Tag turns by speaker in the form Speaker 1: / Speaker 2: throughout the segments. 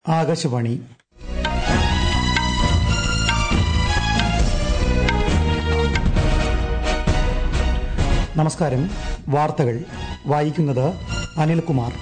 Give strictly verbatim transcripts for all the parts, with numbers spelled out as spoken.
Speaker 1: ആകാശവാണി. നമസ്കാരം. വാർത്തകൾ വായിക്കുന്നത് അനിൽകുമാർ.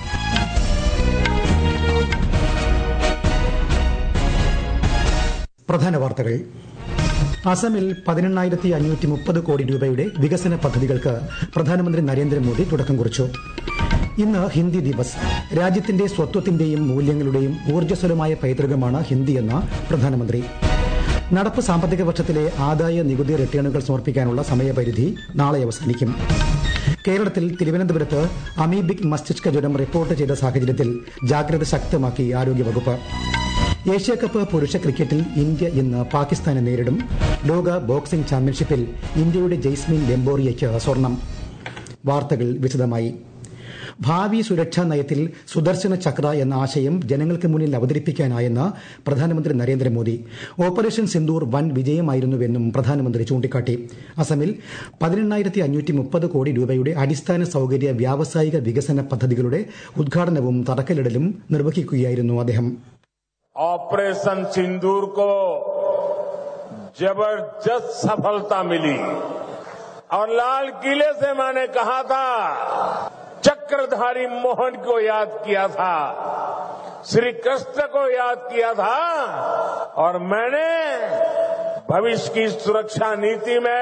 Speaker 1: പ്രധാന വാർത്തകൾ. അസമിൽ പതിനെണ്ണായിരത്തി അഞ്ഞൂറ്റി മുപ്പത് കോടി രൂപയുടെ വികസന പദ്ധതികൾക്ക് പ്രധാനമന്ത്രി നരേന്ദ്രമോദി തുടക്കം കുറിച്ചു. ഇന്ന് ഹിന്ദി ദിവസ്. രാജ്യത്തിന്റെ സ്വത്വത്തിന്റെയും മൂല്യങ്ങളുടെയും ഊർജ്ജസ്വലമായ പൈതൃകമാണ് ഹിന്ദിയെന്ന് പ്രധാനമന്ത്രി. നടപ്പ് സാമ്പത്തിക വർഷത്തിലെ ആദായ നികുതി റിട്ടേണുകൾ സമർപ്പിക്കാനുള്ള സമയപരിധി നാളെ അവസാനിക്കും. കേരളത്തിൽ തിരുവനന്തപുരത്ത് അമീബിക് മസ്തിഷ്ക ജ്വരം റിപ്പോർട്ട് ചെയ്ത സാഹചര്യത്തിൽ ജാഗ്രത ശക്തമാക്കി ആരോഗ്യവകുപ്പ്. ഏഷ്യാകപ്പ് പുരുഷ ക്രിക്കറ്റിൽ ഇന്ത്യ ഇന്ന് പാകിസ്ഥാനെ നേരിടും. ലോക ബോക്സിംഗ് ചാമ്പ്യൻഷിപ്പിൽ ഇന്ത്യയുടെ ജെയ്സ്മിൻ ലെംബോറിയയ്ക്ക് സ്വർണം. വാർത്തകൾ വിശദമായി. ഭാവി സുരക്ഷാ നയത്തിൽ സുദർശന ചക്ര എന്ന ആശയം ജനങ്ങൾക്ക് മുന്നിൽ അവതരിപ്പിക്കാനായെന്ന് പ്രധാനമന്ത്രി നരേന്ദ്രമോദി. ഓപ്പറേഷൻ സിന്ദൂർ വൻ വിജയമായിരുന്നുവെന്നും പ്രധാനമന്ത്രി ചൂണ്ടിക്കാട്ടി. അസമിൽ പതിനെണ്ണായിരത്തി അഞ്ഞൂറ്റി മുപ്പത് കോടി രൂപയുടെ അടിസ്ഥാന സൌകര്യ വ്യാവസായിക വികസന പദ്ധതികളുടെ ഉദ്ഘാടനവും തറക്കല്ലിടലും നിർവഹിക്കുകയായിരുന്നു അദ്ദേഹം.
Speaker 2: ऑपरेशन सिंदूर को जबरदस्त सफलता मिली और लाल किले से मैंने कहा था, चक्रधारी मोहन को याद किया था, श्री कृष्ण को याद किया था और मैंने भविष्य की सुरक्षा नीति में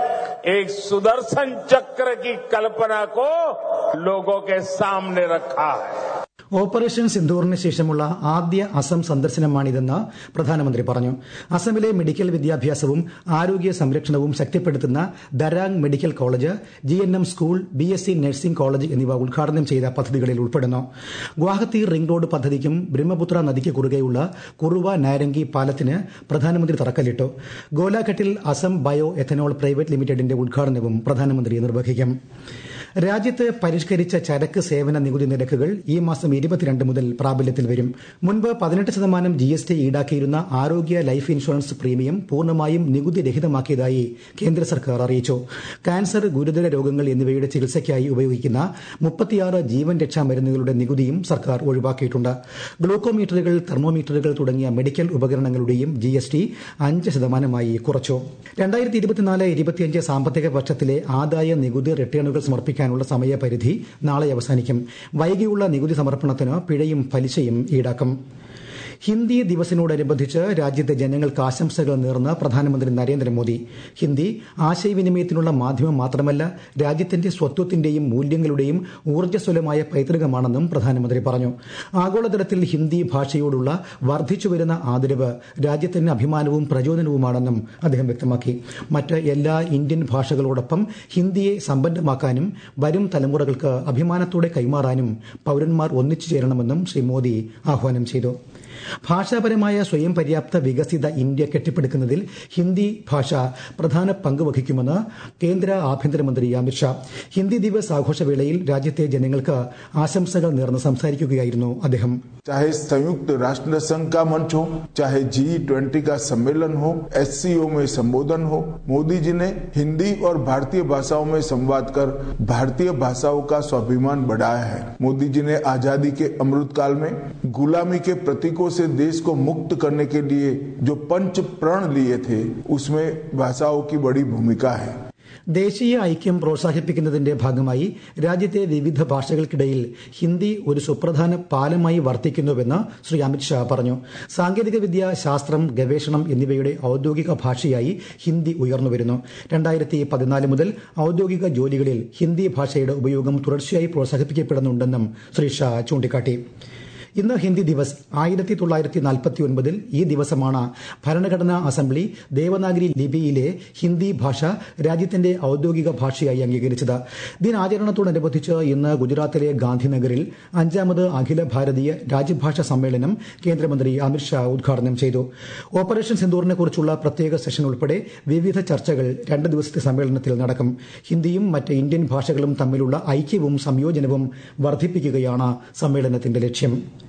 Speaker 2: एक सुदर्शन चक्र की कल्पना को लोगों के सामने रखा है.
Speaker 1: ഓപ്പറേഷൻ സിന്ദൂറിന് ശേഷമുള്ള ആദ്യ അസം സന്ദർശനമാണിതെന്ന് പ്രധാനമന്ത്രി പറഞ്ഞു. അസമിലെ മെഡിക്കൽ വിദ്യാഭ്യാസവും ആരോഗ്യ സംരക്ഷണവും ശക്തിപ്പെടുത്തുന്ന Darrang medical college, G N M school, B S C nursing college എന്നിവ ഉദ്ഘാടനം ചെയ്ത പദ്ധതികളിൽ ഉൾപ്പെടുന്നു. ഗുവാഹത്തി റിംഗ് റോഡ് പദ്ധതിക്കും ബ്രഹ്മപുത്ര നദിക്ക് കുറുകെയുള്ള കുറുവ നാരംഗി പാലത്തിന് പ്രധാനമന്ത്രി തറക്കല്ലിട്ടു. ഗോലാഘട്ടിൽ അസം ബയോ എഥനോൾ പ്രൈവറ്റ് ലിമിറ്റഡിന്റെ ഉദ്ഘാടനവും പ്രധാനമന്ത്രി നിർവഹിക്കും. രാജ്യത്ത് പരിഷ്കരിച്ച ചരക്ക് സേവന നികുതി നിരക്കുകൾ ഈ മാസം ഇരുപത്തിരണ്ട് മുതൽ പ്രാബല്യത്തിൽ വരും. മുൻപ് പതിനെട്ട് ശതമാനം ജി എസ് ടി ഈടാക്കിയിരുന്ന ആരോഗ്യ ലൈഫ് ഇൻഷുറൻസ് പ്രീമിയം പൂർണ്ണമായും നികുതി രഹിതമാക്കിയതായി കേന്ദ്ര സർക്കാർ അറിയിച്ചു. കാൻസർ, ഗുരുതര രോഗങ്ങൾ എന്നിവയുടെ ചികിത്സയ്ക്കായി ഉപയോഗിക്കുന്ന മുപ്പത്തിയാറ് ജീവൻ രക്ഷാ മരുന്നുകളുടെ നികുതിയും സർക്കാർ ഒഴിവാക്കിയിട്ടുണ്ട്. ഗ്ലൂക്കോമീറ്ററുകൾ, തെർമോമീറ്ററുകൾ തുടങ്ങിയ മെഡിക്കൽ ഉപകരണങ്ങളുടെയും ജി എസ് ടി അഞ്ച് ശതമാനമായി കുറച്ചു. രണ്ടായിരത്തി ഇരുപത്തിനാല് ഇരുപത്തിയഞ്ച് സാമ്പത്തിക വർഷത്തിലെ ആദായ നികുതി റിട്ടേണുകൾ സമർപ്പിക്കും ുള്ള സമയപരിധി നാളെ അവസാനിക്കും. വൈകിയുള്ള നികുതി സമർപ്പണത്തിന് പിഴയും പലിശയും ഈടാക്കും. ഹിന്ദി ദിവസിനോടനുബന്ധിച്ച് രാജ്യത്തെ ജനങ്ങൾക്ക് ആശംസകൾ നേർന്ന് പ്രധാനമന്ത്രി നരേന്ദ്രമോദി. ഹിന്ദി ആശയവിനിമയത്തിനുള്ള മാധ്യമം മാത്രമല്ല, രാജ്യത്തിന്റെ സ്വത്വത്തിന്റെയും മൂല്യങ്ങളുടെയും ഊർജ്ജസ്വലമായ പൈതൃകമാണെന്നും പ്രധാനമന്ത്രി പറഞ്ഞു. ആഗോളതലത്തിൽ ഹിന്ദി ഭാഷയോടുള്ള വർദ്ധിച്ചുവരുന്ന ആദരവ് രാജ്യത്തിന് അഭിമാനവും പ്രചോദനവുമാണെന്നും അദ്ദേഹം വ്യക്തമാക്കി. മറ്റ് എല്ലാ ഇന്ത്യൻ ഭാഷകളോടൊപ്പം ഹിന്ദിയെ സമ്പന്നമാക്കാനും വരും തലമുറകൾക്ക് അഭിമാനത്തോടെ കൈമാറാനും പൌരന്മാർ ഒന്നിച്ചു ചേരണമെന്നും ശ്രീ മോദി ആഹ്വാനം ചെയ്തു. ഭാഷാപരമായ സ്വയം പര്യാപ്ത വികസിത ഇന്ത്യ കെട്ടിപ്പടുക്കുന്നതിൽ ഹിന്ദി ഭാഷ പ്രധാന പങ്ക് വഹിക്കുമെന്ന് കേന്ദ്ര ആഭ്യന്തരമന്ത്രി അമിത്ഷാ. ഹിന്ദി ദിവസ് ആഘോഷവേളയിൽ രാജ്യത്തെ ജനങ്ങൾക്ക് ആശംസകൾ നേർന്ന് സംസാരിക്കുകയായിരുന്നു അദ്ദേഹം.
Speaker 3: चाहे संयुक्त राष्ट्र संघ का मंच हो, चाहे जी ट्वेंटी का सम्मेलन हो, एस सी ओ में संबोधन हो, मोदी जी ने हिंदी और भारतीय भाषाओं में संवाद कर भारतीय भाषाओं का स्वाभिमान बढ़ाया है. मोदी जी ने आजादी के अमृत काल में गुलामी के प्रतीकों से देश को मुक्त करने के लिए जो पंच प्रण लिए थे, उसमें भाषाओं की बड़ी भूमिका है.
Speaker 1: ദേശീയ ഐക്യം പ്രോത്സാഹിപ്പിക്കുന്നതിന്റെ ഭാഗമായി രാജ്യത്തെ വിവിധ ഭാഷകൾക്കിടയിൽ ഹിന്ദി ഒരു സുപ്രധാന പാലമായി വർത്തിക്കുന്നുവെന്ന് ശ്രീ അമിത്ഷാ പറഞ്ഞു. സാങ്കേതികവിദ്യ, ശാസ്ത്രം, ഗവേഷണം എന്നിവയുടെ ഔദ്യോഗിക ഭാഷയായി ഹിന്ദി ഉയർന്നുവരുന്നു. രണ്ടായിരത്തി പതിനാല് മുതൽ ഔദ്യോഗിക ജോലികളിൽ ഹിന്ദി ഭാഷയുടെ ഉപയോഗം തുടർച്ചയായി പ്രോത്സാഹിപ്പിക്കപ്പെടുന്നുണ്ടെന്നും ശ്രീ ഷാ ചൂണ്ടിക്കാട്ടി. ഇന്ന് ഹിന്ദി ദിവസ്. ആയിരത്തി തൊള്ളായിരത്തി നാൽപ്പത്തി ഒൻപതിൽ ഈ ദിവസമാണ് ഭരണഘടനാ അസംബ്ലി ദേവനാഗരി ലിപിയിലെ ഹിന്ദി ഭാഷ രാജ്യത്തിന്റെ ഔദ്യോഗിക ഭാഷയായി അംഗീകരിച്ചത്. ദിനാചരണത്തോടനുബന്ധിച്ച് ഇന്ന് ഗുജറാത്തിലെ ഗാന്ധിനഗറിൽ അഞ്ചാമത് അഖില ഭാരതീയ രാജ്യഭാഷാ സമ്മേളനം കേന്ദ്രമന്ത്രി അമിത്ഷാ ഉദ്ഘാടനം ചെയ്തു. ഓപ്പറേഷൻ സിന്ദൂറിനെ കുറിച്ചുള്ള പ്രത്യേക സെഷൻ ഉൾപ്പെടെ വിവിധ ചർച്ചകൾ രണ്ട് ദിവസത്തെ സമ്മേളനത്തിൽ നടക്കും. ഹിന്ദിയും മറ്റ് ഇന്ത്യൻ ഭാഷകളും തമ്മിലുള്ള ഐക്യവും സംയോജനവും വർദ്ധിപ്പിക്കുകയാണ് സമ്മേളനത്തിന്റെ ലക്ഷ്യം.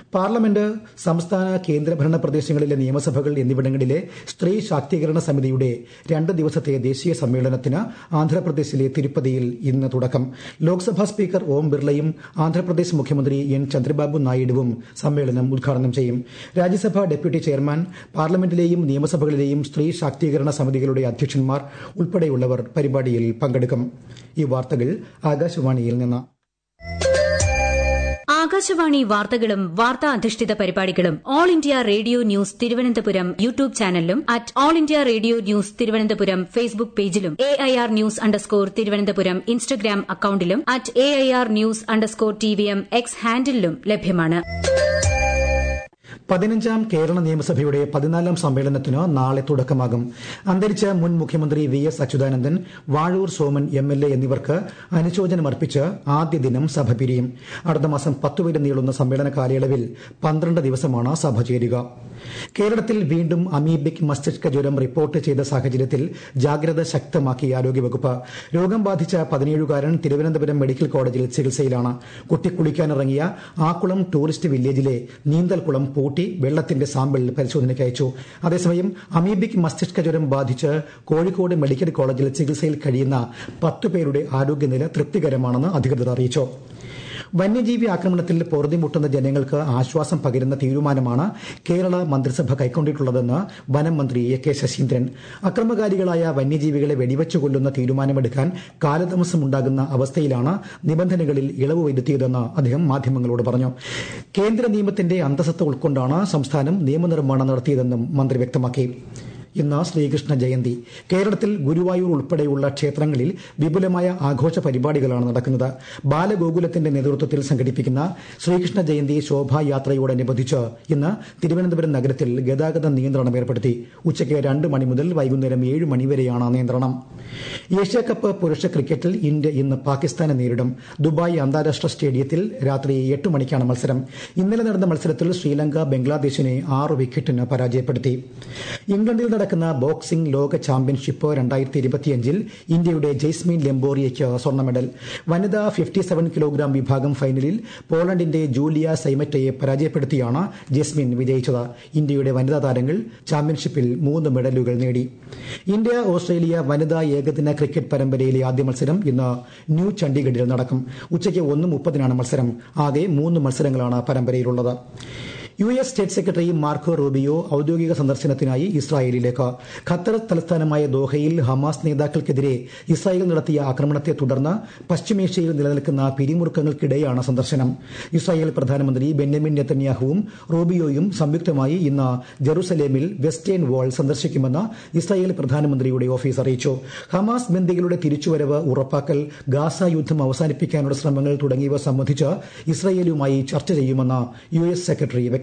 Speaker 1: പാർലമെന്റ്, സംസ്ഥാന കേന്ദ്രഭരണ പ്രദേശങ്ങളിലെ നിയമസഭകൾ എന്നിവിടങ്ങളിലെ സ്ത്രീ ശാക്തീകരണ സമിതിയുടെ രണ്ട് ദിവസത്തെ ദേശീയ സമ്മേളനത്തിന് ആന്ധ്രാപ്രദേശിലെ തിരുപ്പതിയിൽ ഇന്ന് തുടക്കം. ലോക്സഭാ സ്പീക്കർ ഓം ബിർളയും ആന്ധ്രാപ്രദേശ് മുഖ്യമന്ത്രി എൻ ചന്ദ്രബാബു നായിഡുവും സമ്മേളനം ഉദ്ഘാടനം ചെയ്യും. രാജ്യസഭാ ഡെപ്യൂട്ടി ചെയർമാൻ, പാർലമെന്റിലെയും നിയമസഭകളിലെയും സ്ത്രീ ശാക്തീകരണ സമിതികളുടെ അധ്യക്ഷന്മാർ ഉൾപ്പെടെയുള്ളവർ പരിപാടിയിൽ പങ്കെടുക്കും. ഈ വാർത്തകൾ ആകാശവാണിയിൽ നിന്ന്.
Speaker 4: ആകാശവാണി വാർത്തകളും വാർത്താ അധിഷ്ഠിത പരിപാടികളും all India radio news Thiruvananthapuram YouTube ചാനലിലും at all India radio news Thiruvananthapuram Facebook പേജിലും A I R news underscore Thiruvananthapuram Instagram അക്കൌണ്ടിലും at A I R news underscore T V M X ഹാൻഡിലും ലഭ്യമാണ്.
Speaker 1: പതിനഞ്ചാം കേരള നിയമസഭയുടെ പതിനാലാം സമ്മേളനത്തിന് നാളെ തുടക്കമാകും. അന്തരിച്ച മുൻ മുഖ്യമന്ത്രി V S Achuthanandan, Vazhoor Soman M L A എന്നിവർക്ക് അനുശോചനമർപ്പിച്ച് ആദ്യ ദിനം സഭ പിരിയും. അടുത്ത മാസം പത്ത് വരെ നീളുന്ന സമ്മേളന കാലയളവിൽ പന്ത്രണ്ട് ദിവസമാണ് സഭ ചേരുക. കേരളത്തിൽ വീണ്ടും അമീബിക് മസ്തിഷ്ക ജ്വരം റിപ്പോർട്ട് ചെയ്ത സാഹചര്യത്തിൽ ജാഗ്രത ശക്തമാക്കി ആരോഗ്യവകുപ്പ്. രോഗം ബാധിച്ച പതിനേഴുകാരൻ തിരുവനന്തപുരം മെഡിക്കൽ കോളേജിൽ ചികിത്സയിലാണ്. കുട്ടി കുളിക്കാനിറങ്ങിയ ആക്കുളം ടൂറിസ്റ്റ് വില്ലേജിലെ നീന്തൽക്കുളം പൂട്ടി വെള്ളത്തിന്റെ സാമ്പിൾ പരിശോധനയ്ക്ക് അയച്ചു. അതേസമയം അമീബിക് മസ്തിഷ്ക ജ്വരം ബാധിച്ച് കോഴിക്കോട് മെഡിക്കൽ കോളേജിൽ ചികിത്സയിൽ കഴിയുന്ന പത്ത് പേരുടെ ആരോഗ്യനില തൃപ്തികരമാണെന്ന് അധികൃതർ അറിയിച്ചു. വന്യജീവി ആക്രമണത്തിൽ പൊറുതിമുട്ടുന്ന ജനങ്ങൾക്ക് ആശ്വാസം പകരുന്ന തീരുമാനമാണ് കേരള മന്ത്രിസഭ കൈക്കൊണ്ടിട്ടുള്ളതെന്ന് വനം മന്ത്രി എ കെ ശശീന്ദ്രൻ. അക്രമകാരികളായ വന്യജീവികളെ വെടിവച്ചു കൊല്ലുന്ന തീരുമാനമെടുക്കാൻ കാലതാമസമുണ്ടാകുന്ന അവസ്ഥയിലാണ് നിബന്ധനകളിൽ ഇളവ് വരുത്തിയതെന്ന് അദ്ദേഹം മാധ്യമങ്ങളോട് പറഞ്ഞു. കേന്ദ്ര നിയമത്തിന്റെ അന്തസത്ത ഉൾക്കൊണ്ടാണ് സംസ്ഥാനം നിയമനിർമ്മാണം നടത്തിയതെന്നും മന്ത്രി വ്യക്തമാക്കി. ഇന്ന് ശ്രീകൃഷ്ണ ജയന്തി. കേരളത്തിൽ ഗുരുവായൂർ ഉൾപ്പെടെയുള്ള ക്ഷേത്രങ്ങളിൽ വിപുലമായ ആഘോഷ പരിപാടികളാണ് നടക്കുന്നത്. ബാലഗോകുലത്തിന്റെ നേതൃത്വത്തിൽ സംഘടിപ്പിക്കുന്ന ശ്രീകൃഷ്ണ ജയന്തി ശോഭായാത്രയോടനുബന്ധിച്ച് ഇന്ന് തിരുവനന്തപുരം നഗരത്തിൽ ഗതാഗത നിയന്ത്രണം ഏർപ്പെടുത്തി. ഉച്ചയ്ക്ക് രണ്ട് മണി മുതൽ വൈകുന്നേരം ഏഴ് മണിവരെയാണ് നിയന്ത്രണം. ഏഷ്യാകപ്പ് പുരുഷ ക്രിക്കറ്റിൽ ഇന്ത്യ ഇന്ന് പാകിസ്ഥാനെ നേരിടും. ദുബായ് അന്താരാഷ്ട്ര സ്റ്റേഡിയത്തിൽ രാത്രി എട്ട് മണിക്കാണ് മത്സരം. ഇന്നലെ നടന്ന മത്സരത്തിൽ ശ്രീലങ്ക ബംഗ്ലാദേശിനെ ആറ് വിക്കറ്റിന് പരാജയപ്പെടുത്തി. ഇംഗ്ലണ്ടിൽ നടക്കുന്ന ബോക്സിംഗ് ലോക ചാമ്പ്യൻഷിപ്പ് രണ്ടായിരത്തി ഇരുപത്തിയഞ്ചിൽ ഇന്ത്യയുടെ ജെയ്സ്മിൻ ലെംബോറിയയ്ക്ക് സ്വർണ്ണ മെഡൽ. വനിതാ ഫിഫ്റ്റി സെവൻ കിലോഗ്രാം വിഭാഗം ഫൈനലിൽ പോളണ്ടിന്റെ ജൂലിയ സൈമറ്റയെ പരാജയപ്പെടുത്തിയാണ് ജെസ്മിൻ വിജയിച്ചത്. ഇന്ത്യയുടെ വനിതാ താരങ്ങൾ ചാമ്പ്യൻഷിപ്പിൽ മൂന്ന് മെഡലുകൾ നേടി. ഇന്ത്യ ഓസ്ട്രേലിയ വനിതാ ഏകദിന ക്രിക്കറ്റ് പരമ്പരയിലെ ആദ്യ മത്സരം ഇന്ന് ന്യൂ ചണ്ഡീഗഡിൽ നടക്കും. ഉച്ചയ്ക്ക് ഒന്ന് മുപ്പതിനാണ് മത്സരം. ആകെ മൂന്ന് മത്സരങ്ങളാണ് പരമ്പരയിലുള്ളത്. U S state secretary Marco Rubio ഔദ്യോഗിക സന്ദർശനത്തിനായി ഇസ്രായേലിലേക്ക്. ഖത്തർ തലസ്ഥാനമായ ദോഹയിൽ ഹമാസ് നേതാക്കൾക്കെതിരെ ഇസ്രായേൽ നടത്തിയ ആക്രമണത്തെ തുടർന്ന് പശ്ചിമേഷ്യയിൽ നിലനിൽക്കുന്ന പിരിമുറുക്കങ്ങൾക്കിടെയാണ് സന്ദർശനം. ഇസ്രായേൽ പ്രധാനമന്ത്രി ബെന്യാമിൻ നെതന്യാഹുവും റൂബിയോയും സംയുക്തമായി ഇന്ന് ജെറുസലേമിൽ വെസ്റ്റേൺ വാൾ സന്ദർശിക്കുമെന്ന് ഇസ്രായേൽ പ്രധാനമന്ത്രിയുടെ ഓഫീസ് അറിയിച്ചു. ഹമാസ് ബന്ദികളുടെ തിരിച്ചുവരവ് ഉറപ്പാക്കൽ, ഗാസ യുദ്ധം അവസാനിപ്പിക്കാനുള്ള ശ്രമങ്ങൾ തുടങ്ങിയവ സംബന്ധിച്ച് ഇസ്രായേലുമായി ചർച്ച ചെയ്യുമെന്ന് യു എസ് സെക്രട്ടറി വ്യക്തമാക്കി.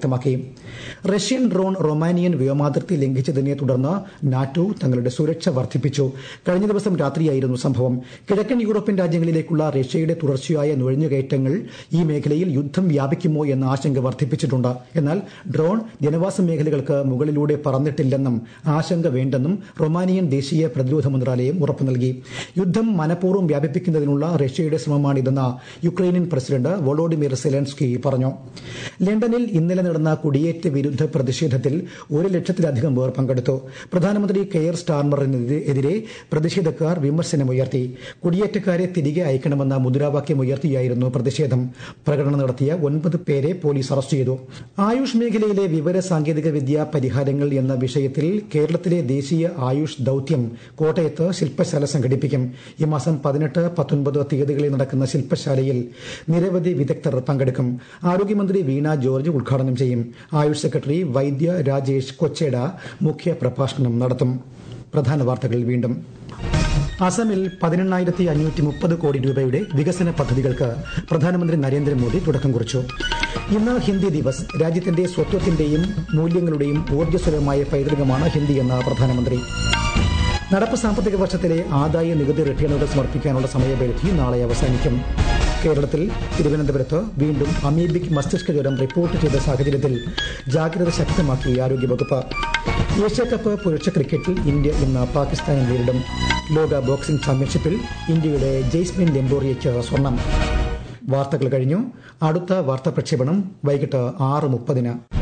Speaker 1: റഷ്യൻ ഡ്രോൺ റൊമാനിയൻ വ്യോമാതിർത്തി ലംഘിച്ചതിനെ തുടർന്ന് നാറ്റോ തങ്ങളുടെ സുരക്ഷ വർദ്ധിപ്പിച്ചു. കഴിഞ്ഞ ദിവസം രാത്രിയായിരുന്നു സംഭവം. കിഴക്കൻ യൂറോപ്യൻ രാജ്യങ്ങളിലേക്കുള്ള റഷ്യയുടെ തുടർച്ചയായ നുഴഞ്ഞുകയറ്റങ്ങൾ ഈ മേഖലയിൽ യുദ്ധം വ്യാപിക്കുമോ എന്ന ആശങ്ക വർദ്ധിപ്പിച്ചിട്ടുണ്ട്. എന്നാൽ ഡ്രോൺ ജനവാസ മേഖലകൾക്ക് മുകളിലൂടെ പറന്നിട്ടില്ലെന്നും ആശങ്ക വേണ്ടെന്നും റൊമാനിയൻ ദേശീയ പ്രതിരോധ മന്ത്രാലയം ഉറപ്പു നൽകി. യുദ്ധം മനഃപൂർവ്വം വ്യാപിപ്പിക്കുന്നതിനുള്ള റഷ്യയുടെ ശ്രമമാണിതെന്ന് യുക്രൈനിയൻ പ്രസിഡന്റ് വോളോഡിമിർ സെലൻസ്കി പറഞ്ഞു. ലണ്ടനിൽ ഇന്നലെ നടന്ന കുടിയേറ്റ വിരുദ്ധ പ്രതിഷേധത്തിൽ ഒരു ലക്ഷത്തിലധികം പേർ പങ്കെടുത്തു. പ്രധാനമന്ത്രി കെയർ സ്റ്റാർമറിനെതിരെ പ്രതിഷേധക്കാർ വിമർശനമുയർത്തി. കുടിയേറ്റക്കാരെ തിരികെ അയക്കണമെന്ന മുദ്രാവാക്യം ഉയർത്തിയായിരുന്നു പ്രതിഷേധം. പ്രകടനം നടത്തിയ ഒൻപത് പേരെ പോലീസ് അറസ്റ്റ് ചെയ്തു. ആയുഷ് മേഖലയിലെ വിവര സാങ്കേതിക വിദ്യാ പരിഹാരങ്ങൾ എന്ന വിഷയത്തിൽ കേരളത്തിലെ ദേശീയ ആയുഷ് ദൌത്യം കോട്ടയത്ത് ശില്പശാല സംഘടിപ്പിക്കും. ഈ മാസം പതിനെട്ട് പത്തൊൻപത് തീയതികളിൽ നടക്കുന്ന ശില്പശാലയിൽ നിരവധി വിദഗ്ധർ പങ്കെടുക്കും. ആരോഗ്യമന്ത്രി വീണ ജോർജ് ഉദ്ഘാടനം ചെയ്യും. ആയുഷ് സെക്രട്ടറി വൈദ്യ രാജേഷ് കൊച്ചേട മുഖ്യ പ്രഭാഷണം നടത്തും. പ്രധാന വാർത്തകൾ വീണ്ടും. അസമിൽ പതിനെണ്ണായിരത്തി അഞ്ഞൂറ്റി മുപ്പത് കോടി രൂപയുടെ വികസന പദ്ധതികൾക്ക് പ്രധാനമന്ത്രി നരേന്ദ്രമോദി തുടക്കം കുറിച്ചു. ഇന്ന് ഹിന്ദി ദിവസ്. രാജ്യത്തിന്റെ സ്വത്വത്തിന്റെയും മൂല്യങ്ങളുടെയും ഊർജ്ജസ്വലമായ പൈതൃകമാണ് ഹിന്ദിയെന്ന് പ്രധാനമന്ത്രി. നടപ്പ് സാമ്പത്തിക വർഷത്തിലെ ആദായ നികുതി റിട്ടേണുകൾ സമർപ്പിക്കാനുള്ള സമയപരിധി നാളെ അവസാനിക്കും. കേരളത്തിൽ തിരുവനന്തപുരത്ത് വീണ്ടും അമീബിക് മസ്തിഷ്ക ജ്വരം റിപ്പോർട്ട് ചെയ്ത സാഹചര്യത്തിൽ ജാഗ്രത ശക്തമാക്കി ആരോഗ്യവകുപ്പ്. ഏഷ്യാകപ്പ് പുരുഷ ക്രിക്കറ്റിൽ ഇന്ത്യ ഇന്ന് പാകിസ്ഥാനെ നേരിടും. ലോക ബോക്സിംഗ് ചാമ്പ്യൻഷിപ്പിൽ ഇന്ത്യയുടെ ജെയ്സ്മിൻ ലെംബോറിയയ്ക്ക് സ്വർണം. വാർത്തകൾ കഴിഞ്ഞു. അടുത്ത വാർത്താ പ്രക്ഷേപണം വൈകിട്ട് ആറ് മുപ്പതിന്.